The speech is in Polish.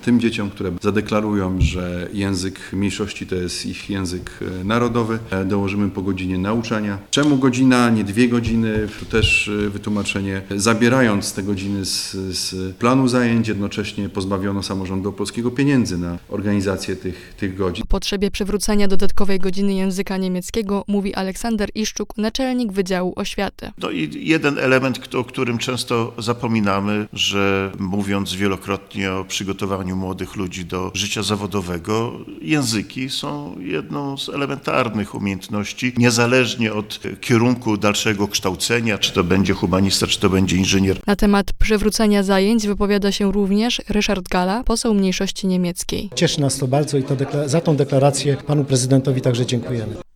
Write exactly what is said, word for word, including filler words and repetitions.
tym dzieciom, które zadeklarują, że język mniejszości to jest ich język narodowy, dołożymy po godzinie nauczania. Czemu godzina, nie dwie godziny? Tu też wytłumaczenie. Zabierając te godziny z, z planu zajęć, jednocześnie pozbawiono samorządu polskiego pieniędzy na organizację tych, tych godzin. O potrzebie przywrócenia dodatkowej godziny języka niemieckiego mówi Aleksander Iszczuk, naczelnik Wydziału Oświaty. No i jeden element, o którym często zapominamy, że mówiąc wielokrotnie o przygotowaniu młodych ludzi do życia zawodowego, języki są jedną z elementarnych umiejętności, niezależnie od kierunku dalszego kształcenia, czy to będzie humanista, czy to będzie inżynier. Na temat przywrócenia zajęć wypowiada się również Ryszard Galla, poseł mniejszości niemieckiej. Cieszy nas to bardzo i to dekla- za tą deklarację panu prezydentowi także dziękujemy.